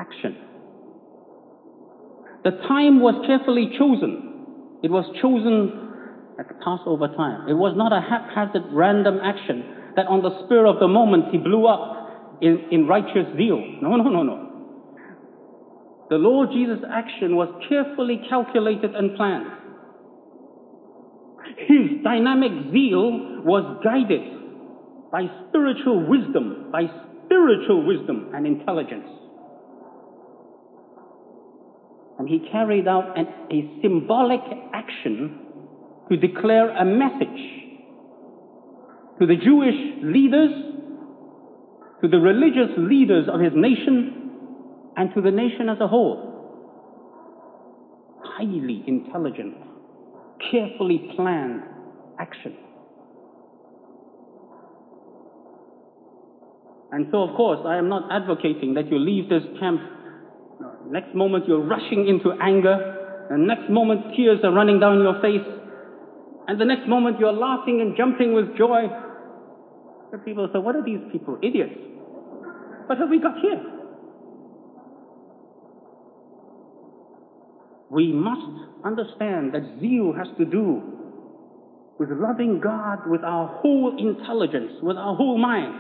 action. The time was carefully chosen. It was chosen at the Passover time. It was not a haphazard, random action that on the spur of the moment he blew up in righteous zeal. No. The Lord Jesus' action was carefully calculated and planned. His dynamic zeal was guided by spiritual wisdom and intelligence. And he carried out a symbolic action to declare a message to the Jewish leaders, to the religious leaders of his nation, and to the nation as a whole. Highly intelligent, carefully planned action. And so, of course, I am not advocating that you leave this camp. Next moment you're rushing into anger, and next moment tears are running down your face, and the next moment you're laughing and jumping with joy. The people say, what are these people? Idiots. What have we got here? We must understand that zeal has to do with loving God with our whole intelligence, with our whole mind.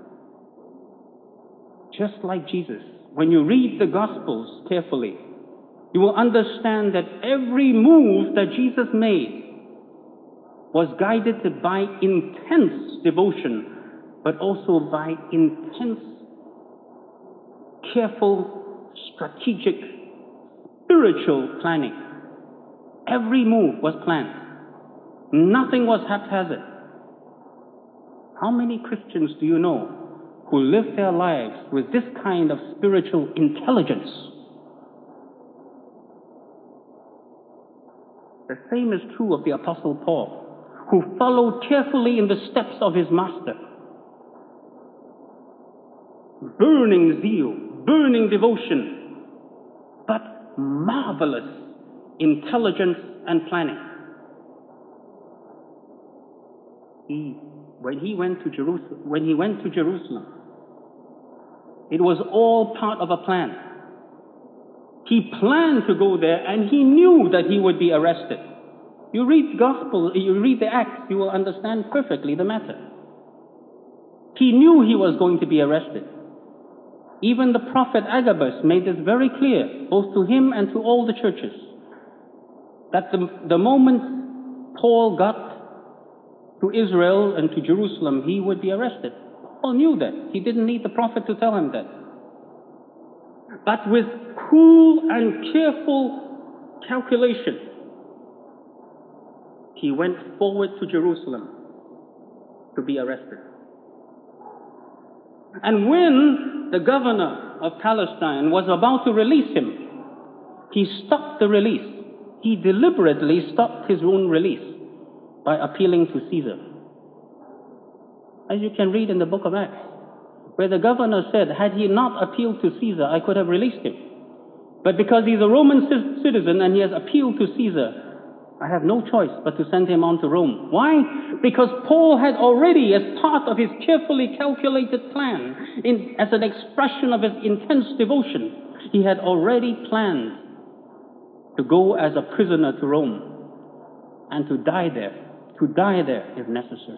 Just like Jesus. When you read the Gospels carefully, you will understand that every move that Jesus made was guided by intense devotion, but also by intense, careful, strategic, spiritual planning. Every move was planned. Nothing was haphazard. How many Christians do you know who live their lives with this kind of spiritual intelligence? The same is true of the Apostle Paul, who followed carefully in the steps of his master. Burning zeal, burning devotion, but marvelous intelligence and planning. When he went to Jerusalem, it was all part of a plan. He planned to go there, and he knew that he would be arrested. You read the Gospel, you read the Acts, you will understand perfectly the matter. He knew he was going to be arrested. Even the prophet Agabus made this very clear, both to him and to all the churches, that the moment Paul got to Israel and to Jerusalem, he would be arrested. Paul knew that. He didn't need the prophet to tell him that. But with cool and careful calculation, he went forward to Jerusalem to be arrested. And when the governor of Palestine was about to release him, he stopped the release. He deliberately stopped his own release by appealing to Caesar. As you can read in the book of Acts, where the governor said, had he not appealed to Caesar, I could have released him. But because he's a Roman citizen and he has appealed to Caesar, I have no choice but to send him on to Rome. Why? Because Paul had already, as part of his carefully calculated plan, as an expression of his intense devotion, he had already planned to go as a prisoner to Rome and to die there if necessary.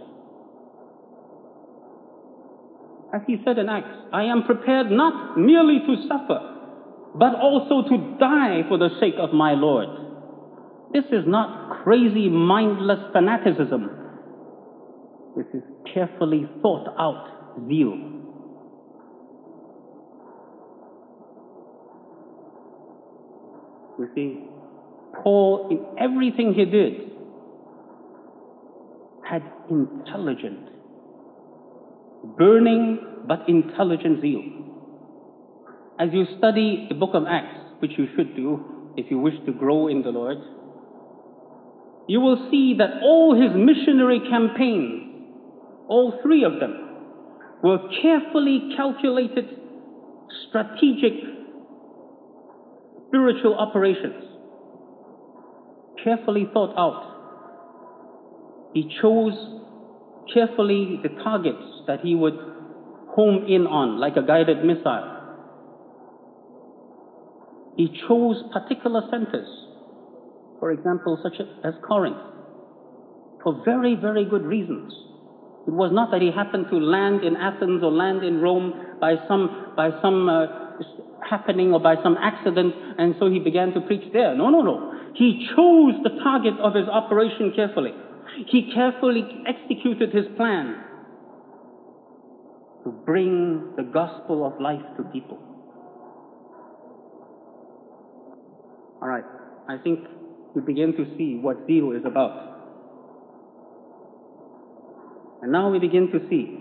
As he said in Acts, I am prepared not merely to suffer, but also to die for the sake of my Lord. This is not crazy, mindless fanaticism. This is carefully thought out zeal. You see, Paul, in everything he did, had intelligent, burning but intelligent zeal. As you study the book of Acts, which you should do if you wish to grow in the Lord, you will see that all his missionary campaigns, all three of them, were carefully calculated, strategic, spiritual operations. Carefully thought out. He chose carefully the targets that he would home in on, like a guided missile. He chose particular centers, for example, such as Corinth, for very, very good reasons. It was not that he happened to land in Athens or land in Rome by some happening or by some accident, and so he began to preach there. No, no, no. He chose the target of his operation carefully. He carefully executed his plan to bring the gospel of life to people. All right, I think you begin to see what zeal is about. And now we begin to see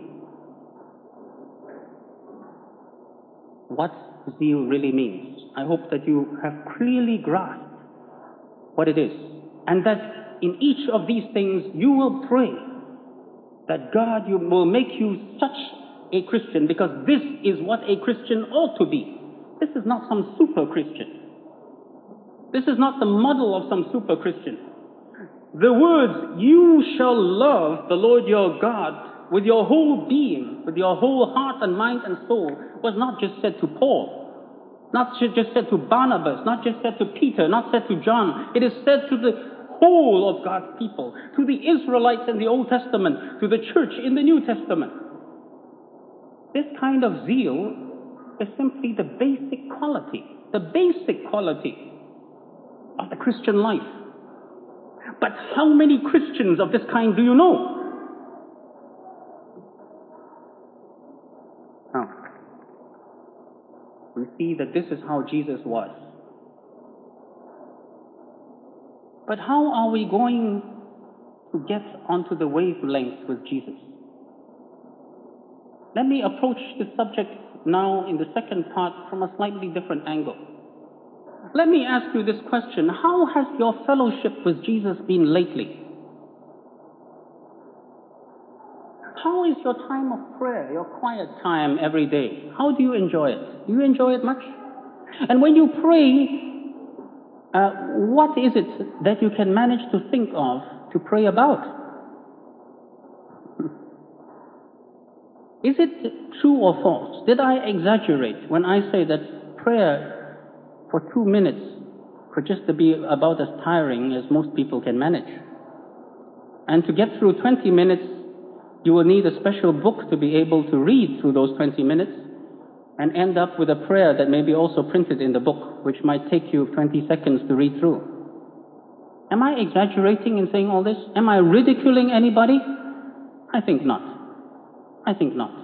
what zeal really means. I hope that you have clearly grasped what it is, and that in each of these things you will pray that God will make you such a Christian, because this is what a Christian ought to be. This is not some super Christian. This is not the model of some super Christian. The words, "You shall love the Lord your God with your whole being, with your whole heart and mind and soul," was not just said to Paul, not just said to Barnabas, not just said to Peter, not said to John. It is said to the whole of God's people, to the Israelites in the Old Testament, to the church in the New Testament. This kind of zeal is simply the basic quality of the Christian life. But how many Christians of this kind do you know? Now, we see that this is how Jesus was. But how are we going to get onto the wavelength with Jesus? Let me approach this subject now in the second part from a slightly different angle. Let me ask you this question: how has your fellowship with Jesus been lately? How is your time of prayer, your quiet time every day? How do you enjoy it? Do you enjoy it much? And when you pray, what is it that you can manage to think of to pray about? Is it true or false? Did I exaggerate when I say that prayer for 2 minutes could just be about as tiring as most people can manage? And to get through 20 minutes, you will need a special book to be able to read through those 20 minutes and end up with a prayer that may be also printed in the book, which might take you 20 seconds to read through. Am I exaggerating in saying all this? Am I ridiculing anybody? I think not. I think not.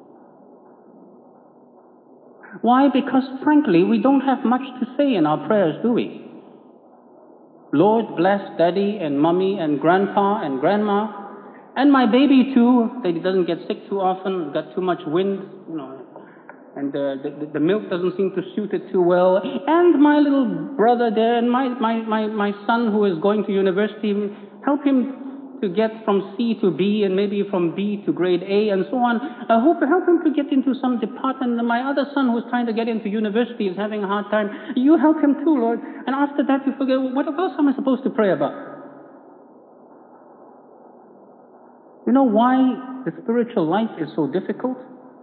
Why? Because frankly, we don't have much to say in our prayers, do we? Lord, bless Daddy and Mommy and Grandpa and Grandma, and my baby too, that he doesn't get sick too often, got too much wind, and the milk doesn't seem to suit it too well, and my little brother there, and my son who is going to university, help him to get from C to B, and maybe from B to grade A, and so on. Help him to get into some department. And my other son who's trying to get into university is having a hard time. You help him too, Lord. And after that you forget, what else am I supposed to pray about? You know why the spiritual life is so difficult?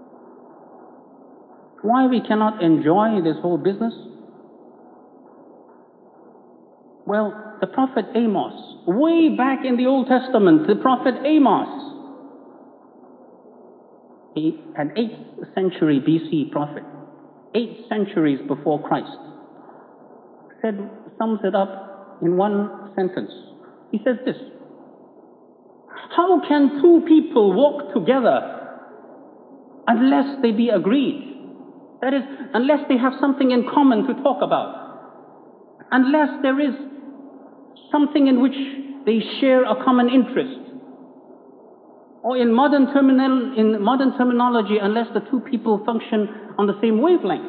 Why we cannot enjoy this whole business? Well, the prophet Amos, way back in the Old Testament, the prophet Amos, an 8th century BC prophet, 8 centuries before Christ, sums it up in one sentence. He says this: how can two people walk together unless they be agreed? That is, unless they have something in common to talk about, unless there is something in which they share a common interest, or in modern terminology, unless the two people function on the same wavelength.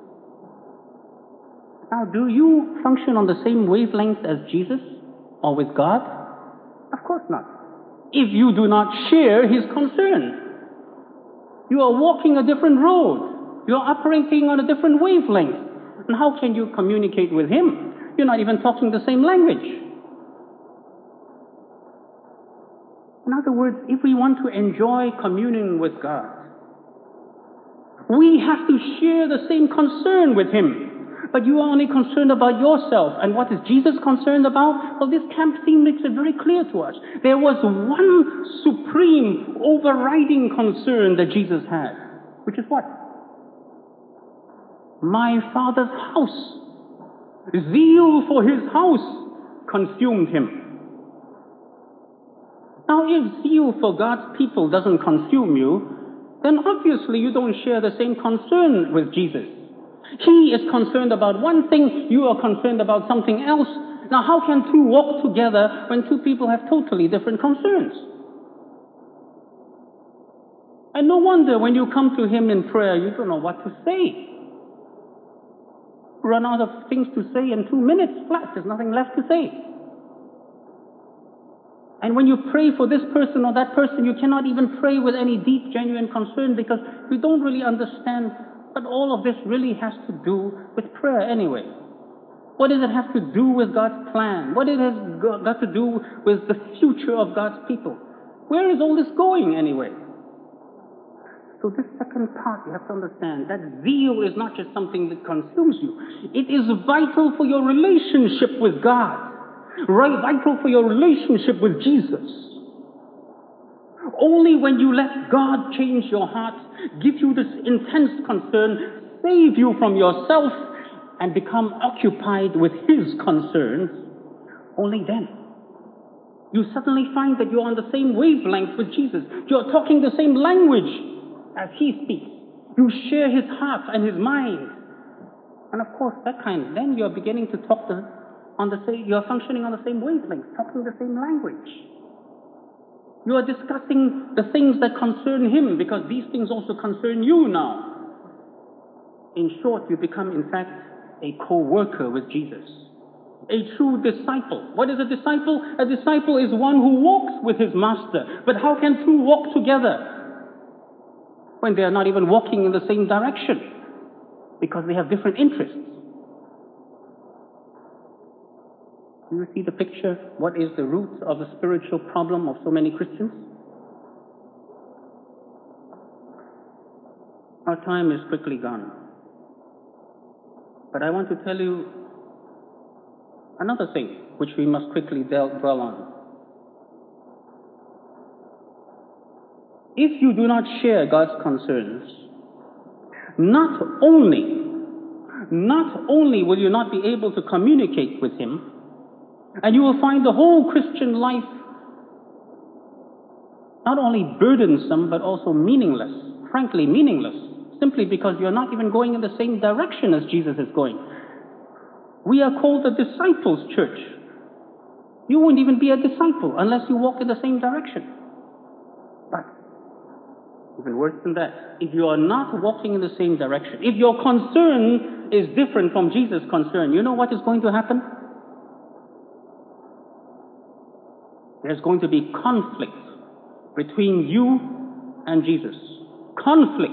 Now, do you function on the same wavelength as Jesus or with God? Of course not. If you do not share his concern, you are walking a different road. You are operating on a different wavelength. And how can you communicate with him? You're not even talking the same language. In other words, if we want to enjoy communion with God, we have to share the same concern with him. But you are only concerned about yourself. And what is Jesus concerned about? Well, this camp theme makes it very clear to us. There was one supreme, overriding concern that Jesus had, which is what? My Father's house. Zeal for his house consumed him. Now, if zeal for God's people doesn't consume you, then obviously you don't share the same concern with Jesus. He is concerned about one thing, you are concerned about something else. Now, how can two walk together when two people have totally different concerns? And no wonder when you come to him in prayer, you don't know what to say. Run out of things to say in 2 minutes flat. There's nothing left to say. And when you pray for this person or that person, you cannot even pray with any deep, genuine concern because you don't really understand what all of this really has to do with prayer anyway. What does it have to do with God's plan? What it has got to do with the future of God's people? Where is all this going anyway? So this second part you have to understand, that zeal is not just something that consumes you. It is vital for your relationship with God. Right, vital for your relationship with Jesus. Only when you let God change your heart, give you this intense concern, save you from yourself, and become occupied with his concerns, only then you suddenly find that you're on the same wavelength with Jesus. You're talking the same language as he speaks. You share his heart and his mind. And of course, then you're beginning to talk you're functioning on the same wavelength, talking the same language. You are discussing the things that concern him because these things also concern you now. In short, you become, in fact, a co-worker with Jesus. A true disciple. What is a disciple? A disciple is one who walks with his master. But how can two walk together when they are not even walking in the same direction? Because they have different interests. Do you see the picture? What is the root of the spiritual problem of so many Christians? Our time is quickly gone. But I want to tell you another thing which we must quickly dwell on. If you do not share God's concerns, not only will you not be able to communicate with him, and you will find the whole Christian life not only burdensome, but also meaningless, frankly meaningless, simply because you're not even going in the same direction as Jesus is going. We are called the disciples' church. You won't even be a disciple unless you walk in the same direction. But even worse than that, if you are not walking in the same direction, if your concern is different from Jesus' concern, you know what is going to happen? There's going to be conflict between you and Jesus. Conflict.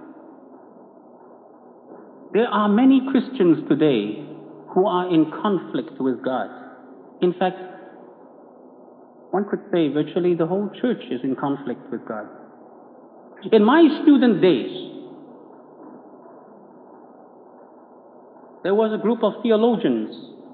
There are many Christians today who are in conflict with God. In fact, one could say virtually the whole church is in conflict with God. In my student days, there was a group of theologians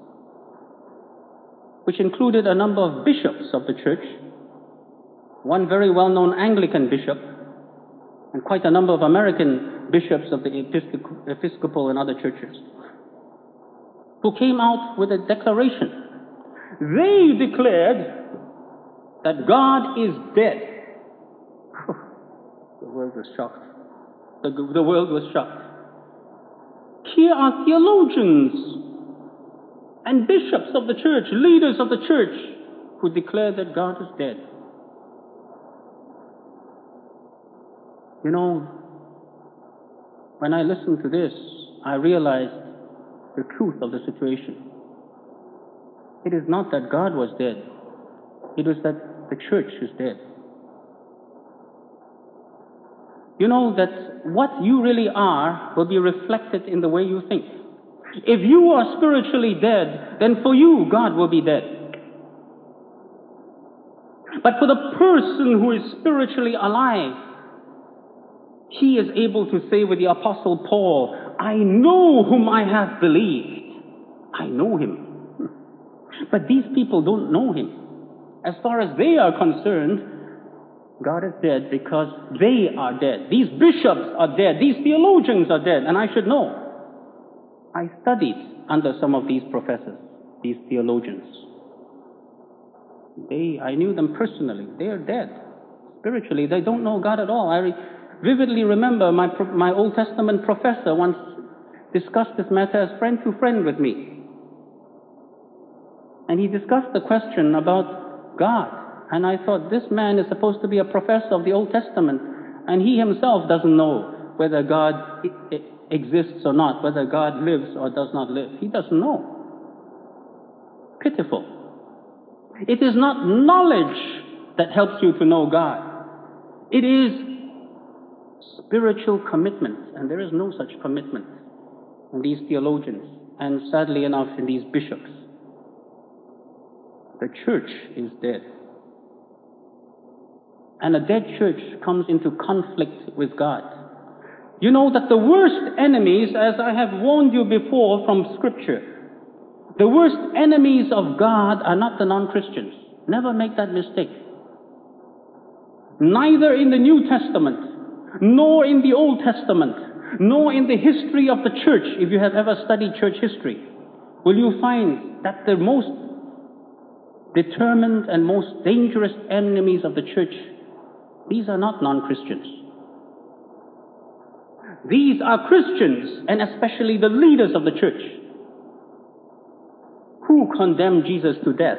which included a number of bishops of the church, one very well-known Anglican bishop, and quite a number of American bishops of the Episcopal and other churches, who came out with a declaration. They declared that God is dead. The world was shocked. The world was shocked. Here are theologians and bishops of the church, leaders of the church, who declare that God is dead. You know, when I listened to this, I realized the truth of the situation. It is not that God was dead. It is that the church is dead. You know that what you really are will be reflected in the way you think. If you are spiritually dead, then for you, God will be dead. But for the person who is spiritually alive, he is able to say with the Apostle Paul, I know whom I have believed. I know him. But these people don't know him. As far as they are concerned, God is dead because they are dead. These bishops are dead. These theologians are dead. And I should know. I studied under some of these professors, these theologians. I knew them personally. They are dead. Spiritually, they don't know God at all. I vividly remember my Old Testament professor once discussed this matter as friend to friend with me. And he discussed the question about God. And I thought, this man is supposed to be a professor of the Old Testament, and he himself doesn't know whether God exists or not, whether God lives or does not live. He doesn't know. Pitiful. It is not knowledge that helps you to know God. It is spiritual commitment, and there is no such commitment in these theologians, and sadly enough in these bishops. The church is dead. And a dead church comes into conflict with God. You know that the worst enemies, as I have warned you before from Scripture, the worst enemies of God are not the non-Christians. Never make that mistake. Neither in the New Testament, nor in the Old Testament, nor in the history of the church, if you have ever studied church history, will you find that the most determined and most dangerous enemies of the church, these are not non-Christians. These are Christians, and especially the leaders of the church, who condemned Jesus to death,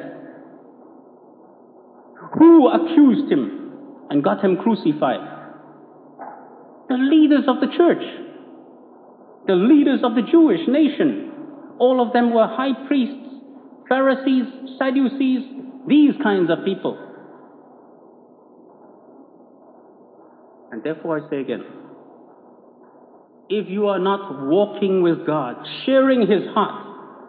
who accused him and got him crucified. The leaders of the church, the leaders of the Jewish nation, all of them were high priests, Pharisees, Sadducees, these kinds of people. And therefore I say again, if you are not walking with God, sharing his heart,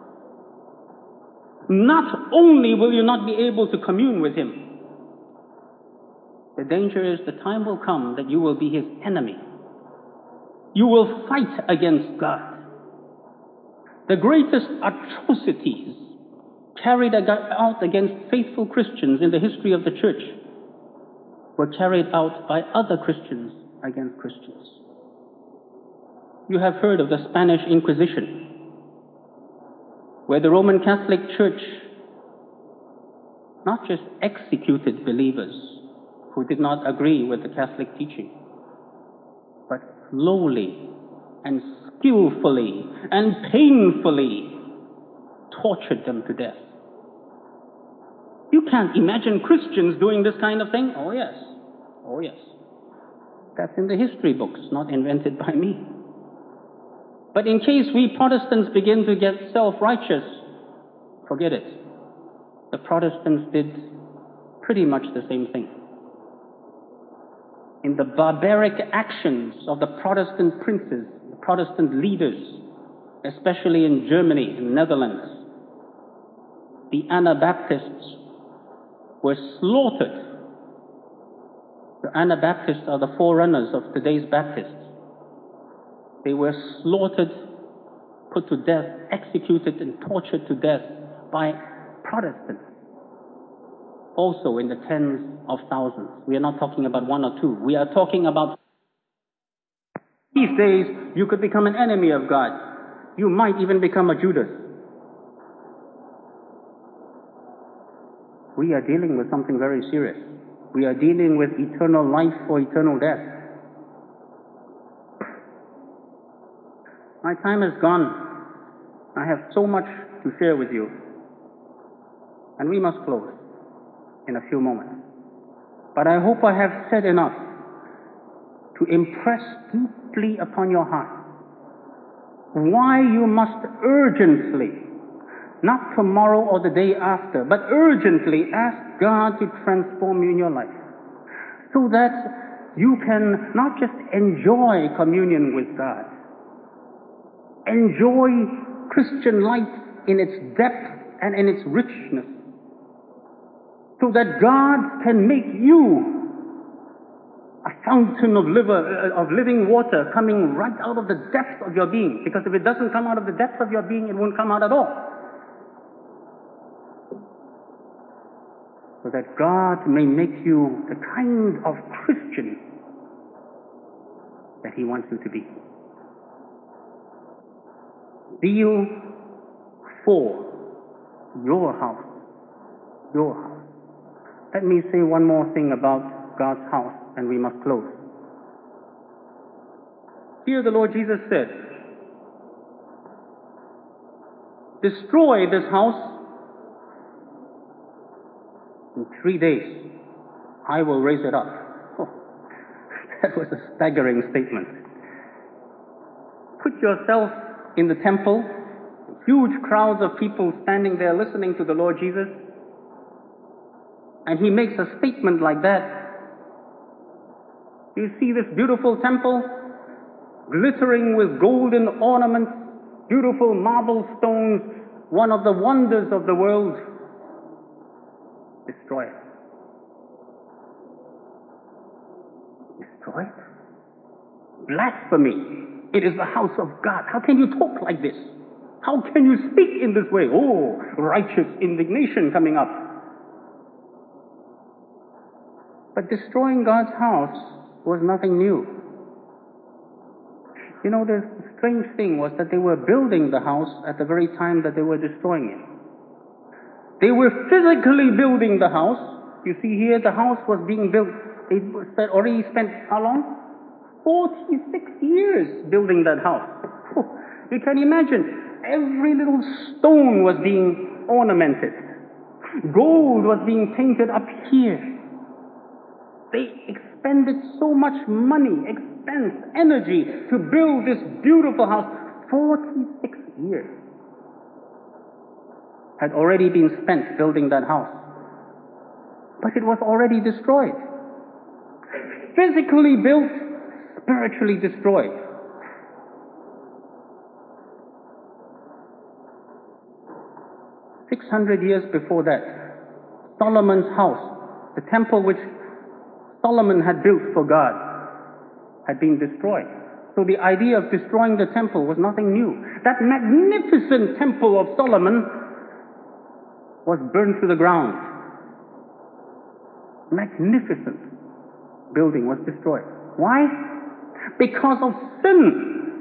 not only will you not be able to commune with him, the danger is the time will come that you will be his enemy. You will fight against God. The greatest atrocities carried out against faithful Christians in the history of the church were carried out by other Christians against Christians. You have heard of the Spanish Inquisition, where the Roman Catholic Church not just executed believers who did not agree with the Catholic teaching, but slowly and skillfully and painfully tortured them to death. You can't imagine Christians doing this kind of thing? Oh yes. Oh yes. That's in the history books, not invented by me. But in case we Protestants begin to get self-righteous, forget it. The Protestants did pretty much the same thing. In the barbaric actions of the Protestant princes, the Protestant leaders, especially in Germany and Netherlands, the Anabaptists were slaughtered. The Anabaptists are the forerunners of today's Baptists. They were slaughtered, put to death, executed and tortured to death by Protestants. Also in the tens of thousands. We are not talking about one or two. We are talking about these days you could become an enemy of God. You might even become a Judas. We are dealing with something very serious. We are dealing with eternal life or eternal death. My time is gone. I have so much to share with you. And we must close in a few moments. But I hope I have said enough to impress deeply upon your heart why you must urgently, not tomorrow or the day after, but urgently ask God to transform you in your life, so that you can not just enjoy communion with God, enjoy Christian life in its depth and in its richness, so that God can make you a fountain of living water coming right out of the depths of your being. Because if it doesn't come out of the depths of your being, it won't come out at all. So that God may make you the kind of Christian that He wants you to be. Zeal for your house. Your house. Let me say one more thing about God's house, and we must close. Here the Lord Jesus said, destroy this house, in 3 days I will raise it up. Oh, that was a staggering statement. Put yourself in the temple, huge crowds of people standing there listening to the Lord Jesus, and He makes a statement like that. You see this beautiful temple, glittering with golden ornaments, beautiful marble stones, one of the wonders of the world. Destroy it. Destroy it? Blasphemy. It is the house of God. How can you talk like this? How can you speak in this way? Oh, righteous indignation coming up. But destroying God's house was nothing new. You know, the strange thing was that they were building the house at the very time that they were destroying it. They were physically building the house. You see here, the house was being built. They already spent how long? 46 years building that house. You can imagine, every little stone was being ornamented. Gold was being painted up here. They expended so much money, expense, energy to build this beautiful house. 46 years had already been spent building that house. But it was already destroyed. Physically built, spiritually destroyed. "600 years before that, Solomon's house, the temple which Solomon had built for God, had been destroyed. So the idea of destroying the temple was nothing new. That magnificent temple of Solomon was burned to the ground. Magnificent building was destroyed. Why? Because of sin.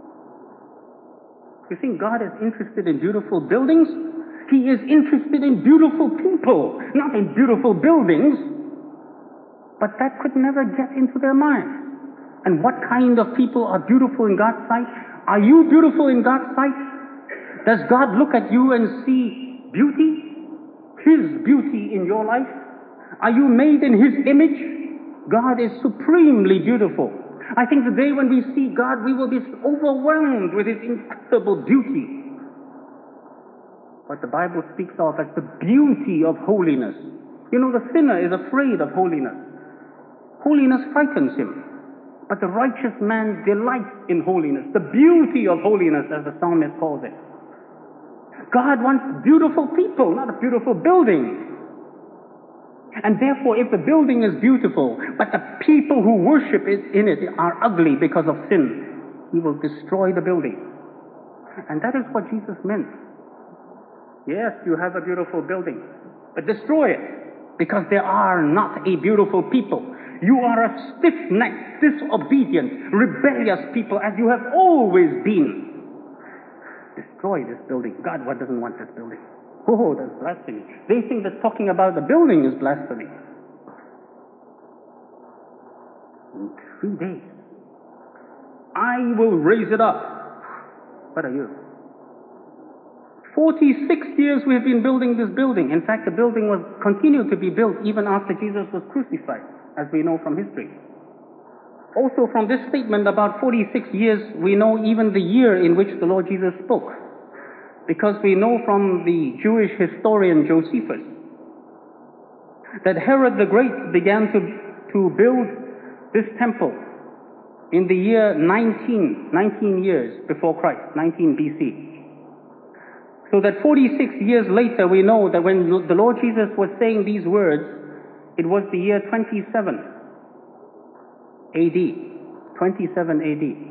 You think God is interested in beautiful buildings? He is interested in beautiful people, not in beautiful buildings. But that could never get into their minds. And what kind of people are beautiful in God's sight? Are you beautiful in God's sight? Does God look at you and see beauty? His beauty in your life? Are you made in His image? God is supremely beautiful. I think the day when we see God, we will be overwhelmed with His incredible beauty. What the Bible speaks of as the beauty of holiness. You know, the sinner is afraid of holiness. Holiness frightens him. But the righteous man delights in holiness. The beauty of holiness, as the psalmist calls it. God wants beautiful people, not a beautiful building. And therefore, if the building is beautiful, but the people who worship in it are ugly because of sin, He will destroy the building. And that is what Jesus meant. Yes, you have a beautiful building, but destroy it, because there are not a beautiful people. You are a stiff-necked, disobedient, rebellious people, as you have always been. Destroy this building. God doesn't want this building. Oh, that's blasphemy. They think that talking about the building is blasphemy. In 3 days, I will raise it up. What are you? 46 years we have been building this building. In fact, the building was continued to be built even after Jesus was crucified, as we know from history. Also from this statement about 46 years, we know even the year in which the Lord Jesus spoke. Because we know from the Jewish historian Josephus that Herod the Great began to build this temple in the year 19 years before Christ, 19 BC. So that 46 years later, we know that when the Lord Jesus was saying these words, it was the year 27. AD, 27 AD.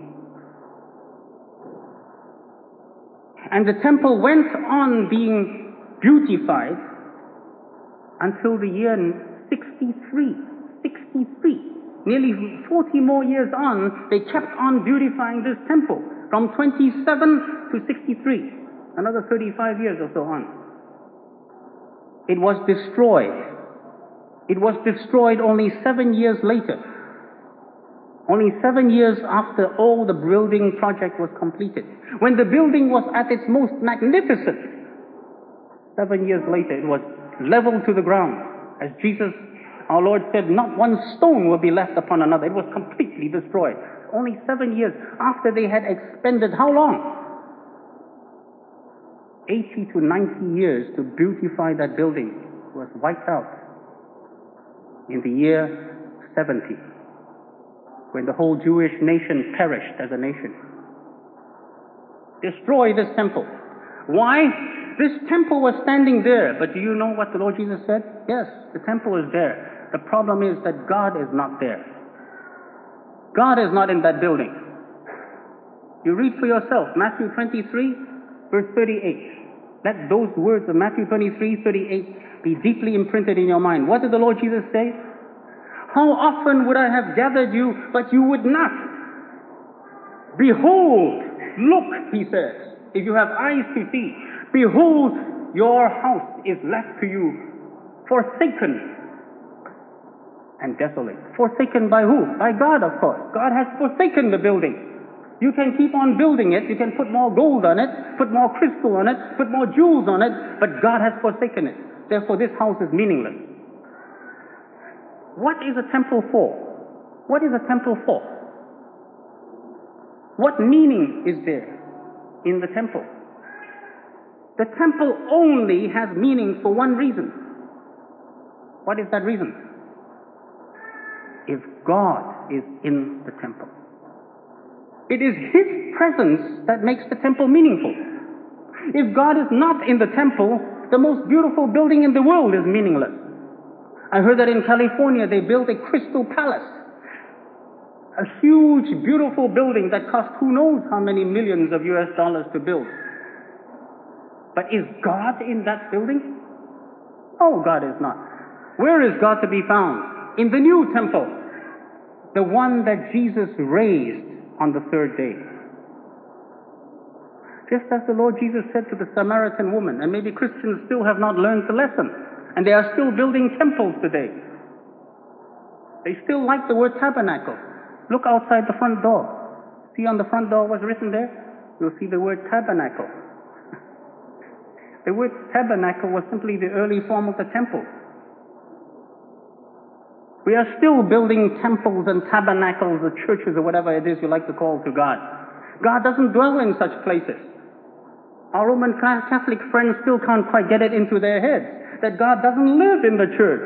And the temple went on being beautified until the year 63. Nearly 40 more years on, they kept on beautifying this temple from 27 to 63. Another 35 years or so on. It was destroyed. It was destroyed only 7 years later. Only 7 years after all the building project was completed. When the building was at its most magnificent, 7 years later it was leveled to the ground. As Jesus, our Lord, said, not one stone will be left upon another. It was completely destroyed. Only 7 years after they had expended how long? 80 to 90 years to beautify that building. It was wiped out in the year 70. When the whole Jewish nation perished as a nation. Destroy this temple. Why? This temple was standing there, but do you know what the Lord Jesus said? Yes, the temple is there. The problem is that God is not there. God is not in that building. You read for yourself, Matthew 23, verse 38. Let those words of Matthew 23, 38 be deeply imprinted in your mind. What did the Lord Jesus say? How often would I have gathered you, but you would not? Behold, look, he says, if you have eyes to see, behold, your house is left to you, forsaken and desolate. Forsaken by who? By God, of course. God has forsaken the building. You can keep on building it, you can put more gold on it, put more crystal on it, put more jewels on it, but God has forsaken it. Therefore, this house is meaningless. What is a temple for? What is a temple for? What meaning is there in the temple? The temple only has meaning for one reason. What is that reason? If God is in the temple. It is His presence that makes the temple meaningful. If God is not in the temple, the most beautiful building in the world is meaningless. I heard that in California they built a crystal palace. A huge, beautiful building that cost who knows how many millions of US dollars to build. But is God in that building? No, God is not. Where is God to be found? In the new temple. The one that Jesus raised on the third day. Just as the Lord Jesus said to the Samaritan woman, and maybe Christians still have not learned the lesson. And they are still building temples today. They still like the word tabernacle. Look outside the front door. See on the front door what's written there? You'll see the word tabernacle. The word tabernacle was simply the early form of the temple. We are still building temples and tabernacles or churches or whatever it is you like to call to God. God doesn't dwell in such places. Our Roman Catholic friends still can't quite get it into their heads that God doesn't live in the church.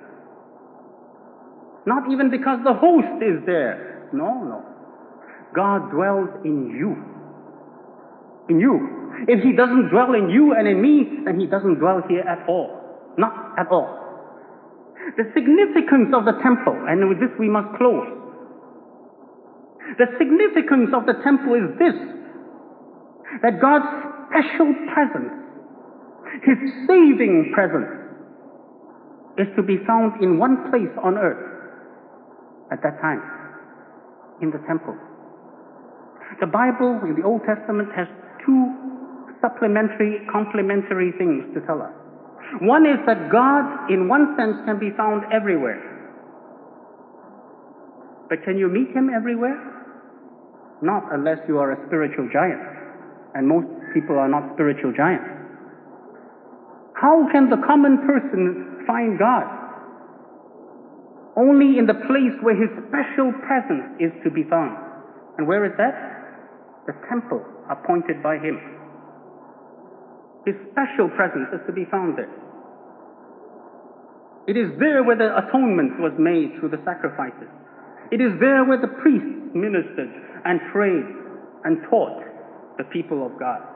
Not even because the host is there. No. God dwells in you. In you. If He doesn't dwell in you and in me, then He doesn't dwell here at all. Not at all. The significance of the temple, and with this we must close. The significance of the temple is this, that God's special presence, His saving presence, is to be found in one place on earth at that time, in the temple. The Bible in the Old Testament has two complementary things to tell us. One is that God, in one sense, can be found everywhere. But can you meet Him everywhere? Not unless you are a spiritual giant. And most people are not spiritual giants. How can the common person find God? Only in the place where His special presence is to be found. And where is that? The temple appointed by Him. His special presence is to be found there. It is there where the atonement was made through the sacrifices. It is there where the priests ministered and prayed and taught the people of God.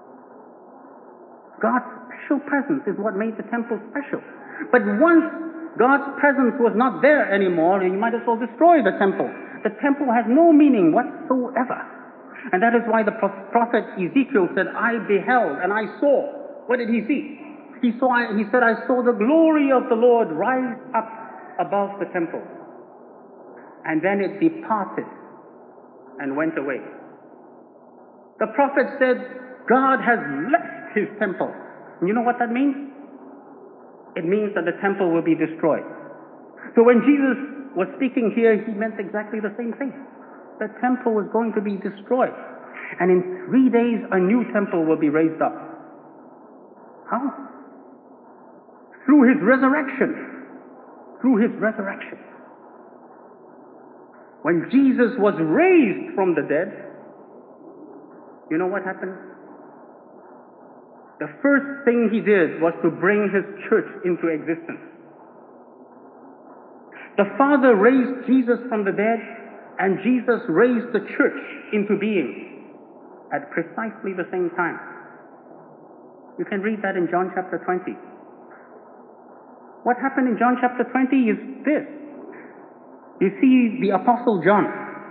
God's special presence is what made the temple special. But once God's presence was not there anymore, you might as well destroy the temple. The temple has no meaning whatsoever. And that is why the prophet Ezekiel said, I beheld and I saw. What did he see? He said, I saw the glory of the Lord rise up above the temple. And then it departed and went away. The prophet said, God has left his temple. And you know what that means? It means that the temple will be destroyed. So when Jesus was speaking here, he meant exactly the same thing. The temple was going to be destroyed. And in 3 days, a new temple will be raised up. How? Through his resurrection. Through his resurrection. When Jesus was raised from the dead, you know what happened? The first thing he did was to bring his church into existence. The Father raised Jesus from the dead, and Jesus raised the church into being at precisely the same time. You can read that in John chapter 20. What happened in John chapter 20 is this. You see the Apostle John.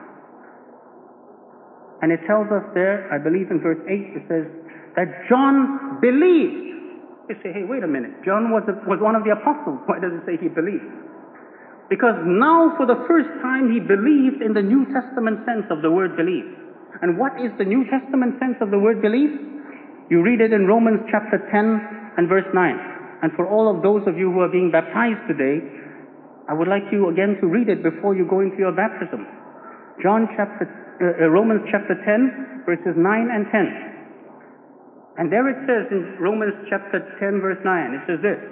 And it tells us there, I believe in verse 8, it says that John believed. You say, hey, wait a minute. John was one of the apostles. Why does it say he believed? Because now for the first time he believed in the New Testament sense of the word believe. And what is the New Testament sense of the word believe? You read it in Romans chapter 10 and verse 9. And for all of those of you who are being baptized today, I would like you again to read it before you go into your baptism. Romans chapter 10, verses 9 and 10. And there it says in Romans chapter 10, verse 9, it says this,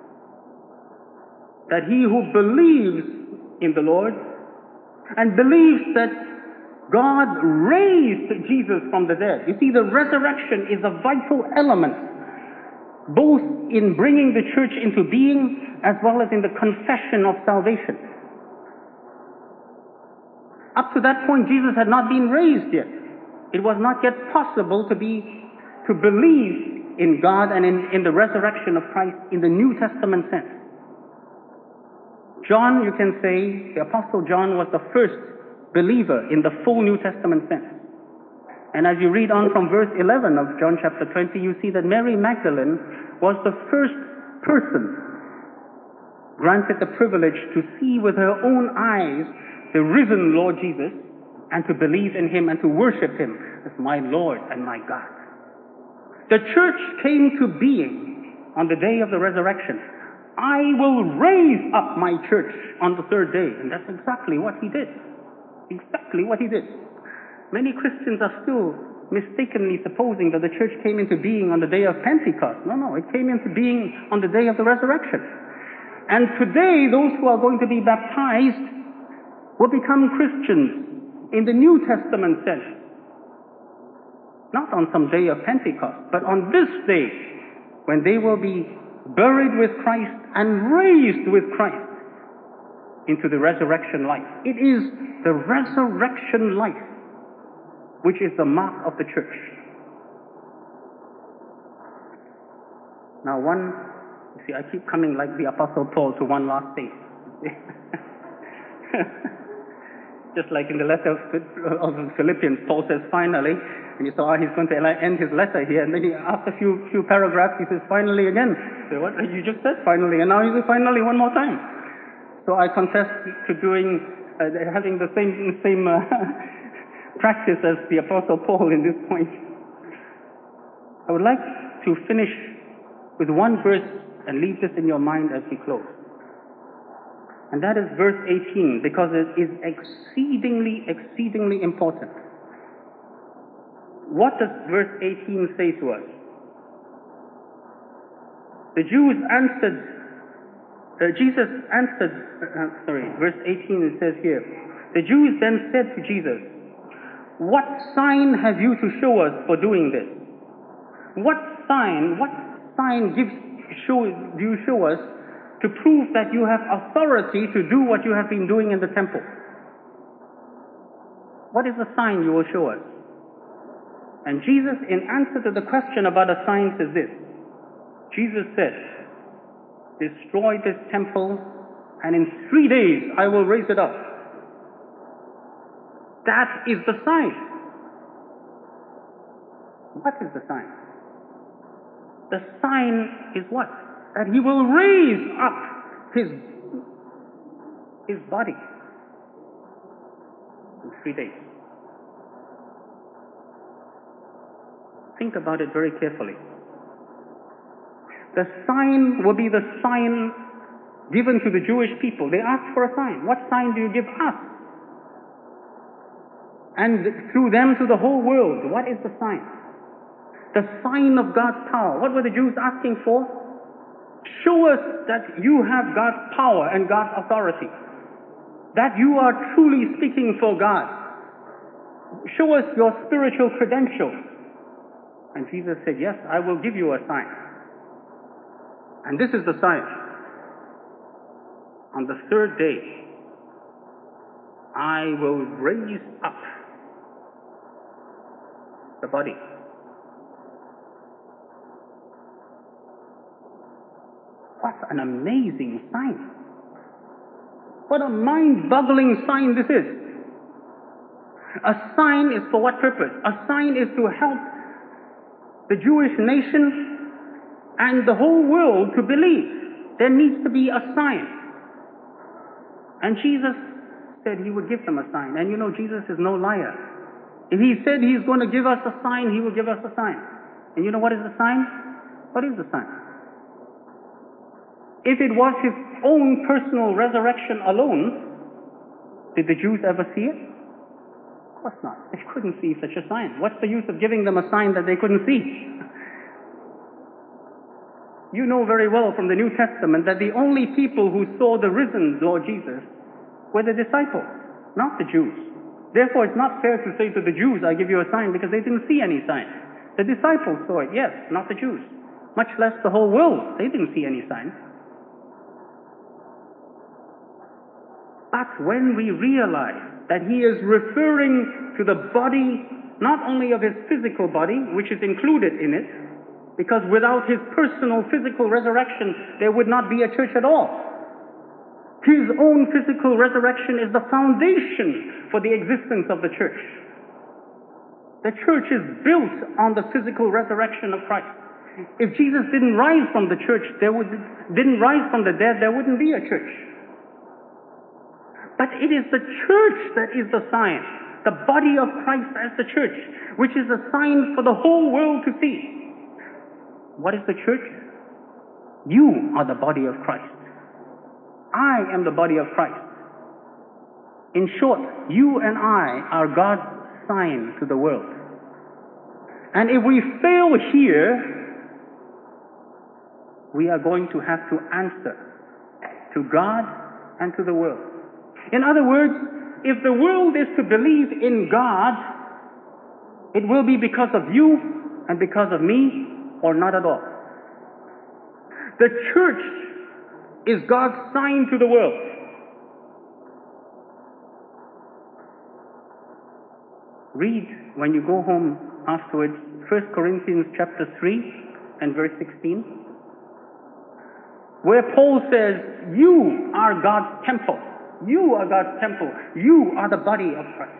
that he who believes in the Lord and believes that God raised Jesus from the dead. You see, the resurrection is a vital element, both in bringing the church into being as well as in the confession of salvation. Up to that point, Jesus had not been raised yet. It was not yet possible to believe in God and in the resurrection of Christ in the New Testament sense. John, you can say, the Apostle John was the first believer in the full New Testament sense. And as you read on from verse 11 of John chapter 20, you see that Mary Magdalene was the first person granted the privilege to see with her own eyes the risen Lord Jesus and to believe in him and to worship him as my Lord and my God. The church came to being on the day of the resurrection. I will raise up my church on the third day. And that's exactly what he did. Exactly what he did. Many Christians are still mistakenly supposing that the church came into being on the day of Pentecost. No, it came into being on the day of the resurrection. And today, those who are going to be baptized will become Christians in the New Testament sense. Not on some day of Pentecost, but on this day, when they will be buried with Christ and raised with Christ into the resurrection life. It is the resurrection life which is the mark of the church. Now you see, I keep coming like the Apostle Paul to one last thing. Just like in the letter of Philippians, Paul says finally, and you saw he's going to end his letter here, and then after a few paragraphs, he says finally again. So what you just said finally, and now he says finally one more time. So I confess to having the same practice as the Apostle Paul in this point. I would like to finish with one verse and leave this in your mind as we close. And that is verse 18, because it is exceedingly important. What does verse 18 say to us? Verse 18 it says here, the Jews then said to Jesus, what sign have you to show us for doing this? What sign do you show us to prove that you have authority to do what you have been doing in the temple? What is the sign you will show us? And Jesus, in answer to the question about a sign, says this. Jesus said, destroy this temple, and in 3 days I will raise it up. That is the sign. What is the sign? The sign is what? That he will raise up his body in 3 days. Think about it very carefully. The sign will be the sign given to the Jewish people. They asked for a sign. What sign do you give us? And through them to the whole world. What is the sign? The sign of God's power. What were the Jews asking for? Show us that you have God's power and God's authority. That you are truly speaking for God. Show us your spiritual credentials. And Jesus said, yes, I will give you a sign. And this is the sign. On the 3rd day, I will raise up the body. What an amazing sign. What a mind-boggling sign this is. A sign is for what purpose? A sign is to help the Jewish nation and the whole world to believe. There needs to be a sign. And Jesus said he would give them a sign. And you know, Jesus is no liar. If he said he's going to give us a sign, he will give us a sign. And you know what is the sign? What is the sign? If it was his own personal resurrection alone, did the Jews ever see it? Of course not. They couldn't see such a sign. What's the use of giving them a sign that they couldn't see? You know very well from the New Testament that the only people who saw the risen Lord Jesus were the disciples, not the Jews. Therefore, it's not fair to say to the Jews, I give you a sign, because they didn't see any sign. The disciples saw it, yes, not the Jews. Much less the whole world. They didn't see any sign. But when we realize that he is referring to the body, not only of his physical body, which is included in it, because without his personal physical resurrection, there would not be a church at all. His own physical resurrection is the foundation for the existence of the church. The church is built on the physical resurrection of Christ. If Jesus didn't rise from the church, didn't rise from the dead, there wouldn't be a church. But it is the church that is the sign, the body of Christ as the church, which is a sign for the whole world to see. What is the church? You are the body of Christ. I am the body of Christ. In short, you and I are God's sign to the world. And if we fail here, we are going to have to answer to God and to the world. In other words, if the world is to believe in God, it will be because of you and because of me, or not at all. The church is God's sign to the world. Read, when you go home afterwards, 1 Corinthians chapter 3 and verse 16, where Paul says, you are God's temple. You are God's temple. You are the body of Christ.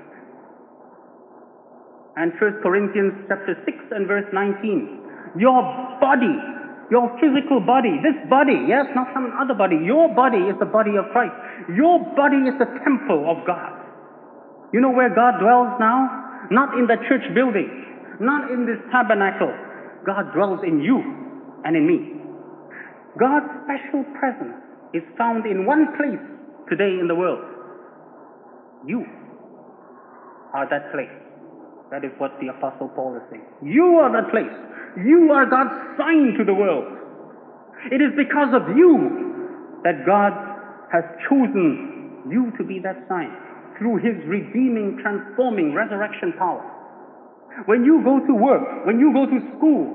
And 1 Corinthians chapter 6 and verse 19. Your body, your physical body, this body, yes, not some other body. Your body is the body of Christ. Your body is the temple of God. You know where God dwells now? Not in the church building. Not in this tabernacle. God dwells in you and in me. God's special presence is found in one place today in the world. You are that place. That is what the Apostle Paul is saying. You are that place. You are God's sign to the world. It is because of you that God has chosen you to be that sign through his redeeming, transforming, resurrection power. When you go to work, when you go to school,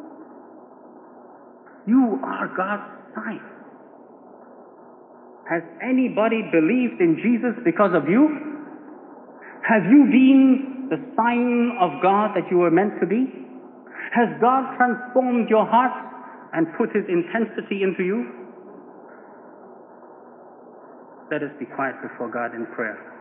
you are God's sign. Has anybody believed in Jesus because of you? Have you been the sign of God that you were meant to be? Has God transformed your heart and put his intensity into you? Let us be quiet before God in prayer.